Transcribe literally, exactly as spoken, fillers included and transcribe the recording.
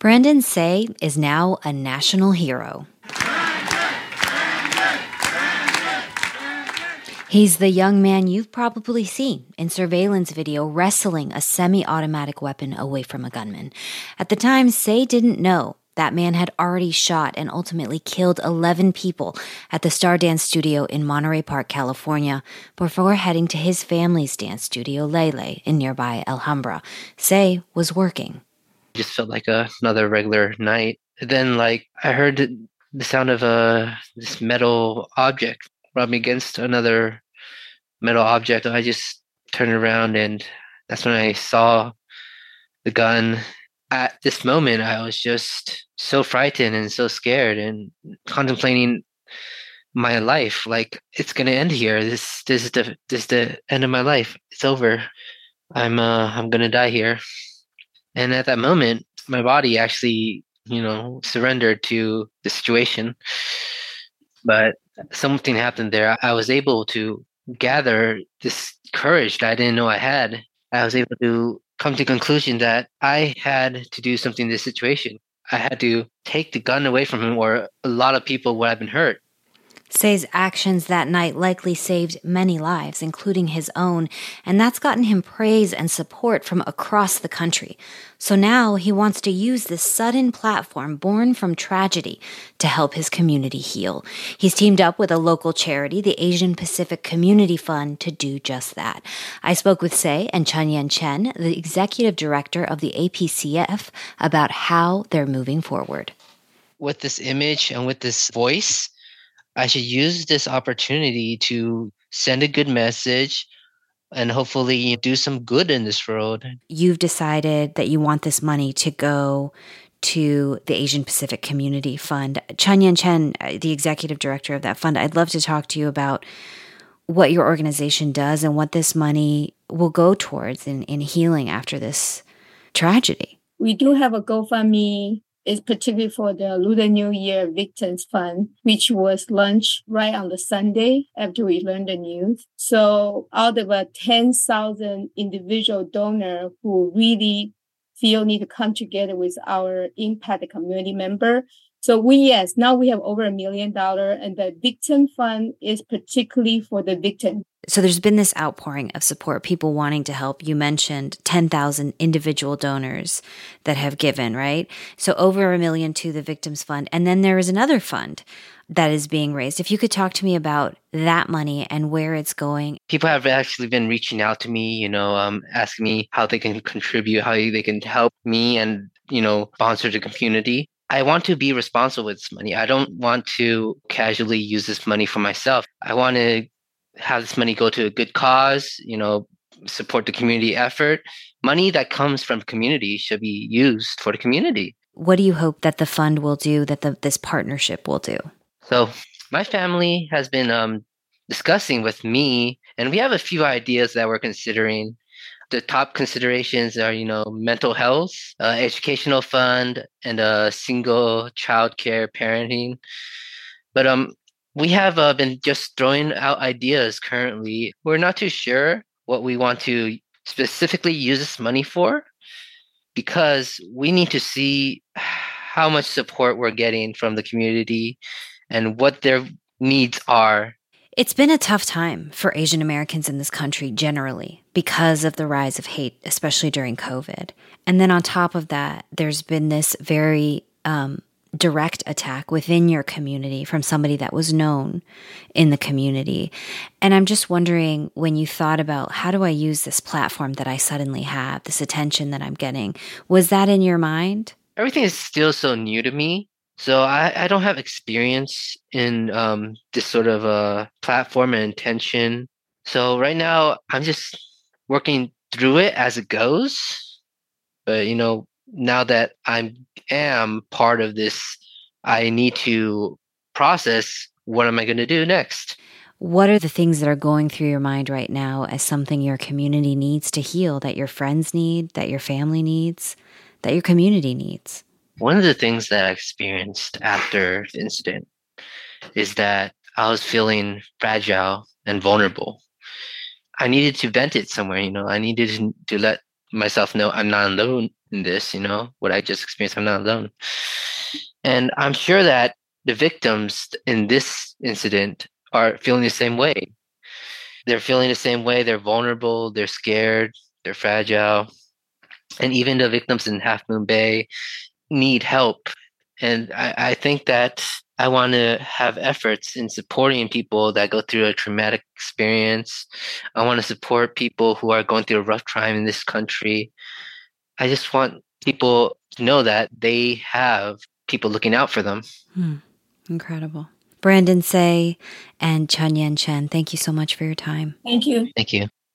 Brandon Say is now a national hero. He's the young man you've probably seen in surveillance video wrestling a semi-automatic weapon away from a gunman. At the time, Say didn't know that man had already shot and ultimately killed eleven people at the Star Dance Studio in Monterey Park, California, before heading to his family's dance studio, Lele, in nearby Alhambra. Say was working. It just felt like a, another regular night. Then, like, I heard the sound of a this metal object rubbing against another metal object. I just turned around, and that's when I saw the gun. At this moment, I was just so frightened and so scared and contemplating my life. Like, it's gonna end here. This this is the this is the end of my life. It's over. I'm uh I'm gonna die here. And at that moment, my body actually, you know, surrendered to the situation. But something happened there. I was able to gather this courage that I didn't know I had. I was able to come to the conclusion that I had to do something in this situation. I had to take the gun away from him, or a lot of people would have been hurt. Say's actions that night likely saved many lives, including his own, and that's gotten him praise and support from across the country. So now he wants to use this sudden platform born from tragedy to help his community heal. He's teamed up with a local charity, the Asian Pacific Community Fund, to do just that. I spoke with Say and Chunyan Chen, the executive director of the A P C F, about how they're moving forward. With this image and with this voice, I should use this opportunity to send a good message and hopefully do some good in this world. You've decided that you want this money to go to the Asian Pacific Community Fund. Chunyan Chen, the executive director of that fund, I'd love to talk to you about what your organization does and what this money will go towards in, in healing after this tragedy. We do have a GoFundMe. It's particularly for the Lunar New Year Victims Fund, which was launched right on the Sunday after we learned the news. So out of a ten thousand individual donors who really feel need to come together with our impacted community member. So we, yes, now we have over a million dollars, and the Victim Fund is particularly for the victim. So there's been this outpouring of support, people wanting to help. You mentioned ten thousand individual donors that have given, right? So over a million to the Victims Fund. And then there is another fund that is being raised. If you could talk to me about that money and where it's going. People have actually been reaching out to me, you know, um, asking me how they can contribute, how they can help me and, you know, sponsor the community. I want to be responsible with this money. I don't want to casually use this money for myself. I want to have this money go to a good cause, you know, support the community effort. Money that comes from community should be used for the community. What do you hope that the fund will do, that the, this partnership will do? So my family has been um, discussing with me, and we have a few ideas that we're considering. The top considerations are, you know, mental health, uh, educational fund, and a single child care parenting. But um, we have uh, been just throwing out ideas currently. We're not too sure what we want to specifically use this money for, because we need to see how much support we're getting from the community and what their needs are. It's been a tough time for Asian Americans in this country generally because of the rise of hate, especially during COVID. And then on top of that, there's been this very um, direct attack within your community from somebody that was known in the community. And I'm just wondering, when you thought about how do I use this platform that I suddenly have, this attention that I'm getting, was that in your mind? Everything is still so new to me. So I, I don't have experience in um, this sort of uh, platform and intention. So right now, I'm just working through it as it goes. But, you know, now that I am part of this, I need to process what am I going to do next. What are the things that are going through your mind right now as something your community needs to heal, that your friends need, that your family needs, that your community needs? One of the things that I experienced after the incident is that I was feeling fragile and vulnerable. I needed to vent it somewhere, you know, I needed to, to let myself know I'm not alone in this, you know, what I just experienced, I'm not alone. And I'm sure that the victims in this incident are feeling the same way. They're feeling the same way. They're vulnerable, they're scared, they're fragile. And even the victims in Half Moon Bay need help. And I, I think that I want to have efforts in supporting people that go through a traumatic experience. I want to support people who are going through a rough time in this country. I just want people to know that they have people looking out for them. Hmm. Incredible. Brandon Say and Chun Yen Chen, thank you so much for your time. Thank you. Thank you.